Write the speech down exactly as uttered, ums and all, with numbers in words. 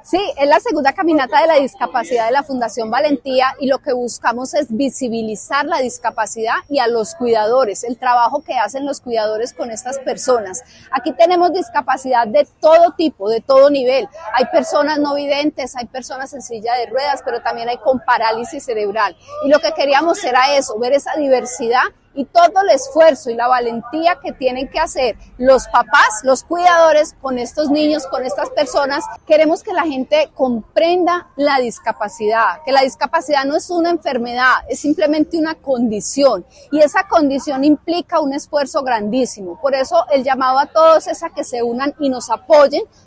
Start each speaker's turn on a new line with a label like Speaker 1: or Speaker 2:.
Speaker 1: Sí, es la segunda caminata de la discapacidad de la Fundación Valentía y lo que buscamos es visibilizar la discapacidad y a los cuidadores, el trabajo que hacen los cuidadores con estas personas. Aquí tenemos discapacidad de todo tipo, de todo nivel. Hay personas no videntes, hay personas en silla de ruedas, pero también hay con parálisis cerebral. Y lo que queríamos era eso, ver esa diversidad y todo el esfuerzo y la valentía que tienen que hacer los papás, los cuidadores con estos niños, con estas personas. Queremos que la gente comprenda la discapacidad, que la discapacidad no es una enfermedad, es simplemente una condición y esa condición implica un esfuerzo grandísimo. Por eso el llamado a todos es a que se unan y nos apoyen